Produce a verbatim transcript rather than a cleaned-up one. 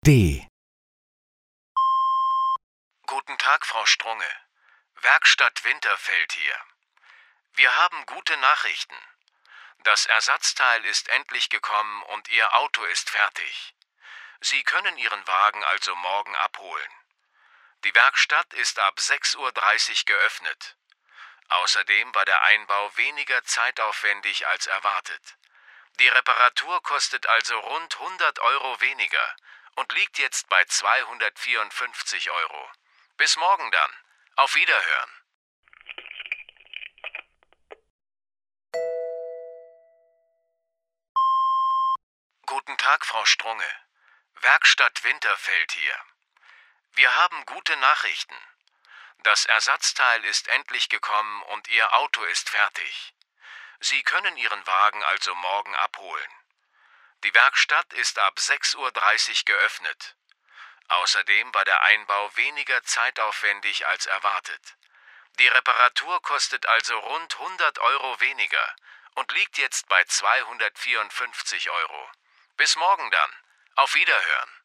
D. Guten Tag, Frau Strunge. Werkstatt Winterfeld hier. Wir haben gute Nachrichten. Das Ersatzteil ist endlich gekommen und Ihr Auto ist fertig. Sie können Ihren Wagen also morgen abholen. Die Werkstatt ist ab sechs Uhr dreißig geöffnet. Außerdem war der Einbau weniger zeitaufwendig als erwartet. Die Reparatur kostet also rund hundert Euro weniger und liegt jetzt bei zweihundertvierundfünfzig Euro. Bis morgen dann. Auf Wiederhören. Guten Tag, Frau Strunge. Werkstatt Winterfeld hier. Wir haben gute Nachrichten. Das Ersatzteil ist endlich gekommen und Ihr Auto ist fertig. Sie können Ihren Wagen also morgen abholen. Die Werkstatt ist ab sechs Uhr dreißig geöffnet. Außerdem war der Einbau weniger zeitaufwendig als erwartet. Die Reparatur kostet also rund hundert Euro weniger und liegt jetzt bei zweihundertvierundfünfzig Euro. Bis morgen dann. Auf Wiederhören.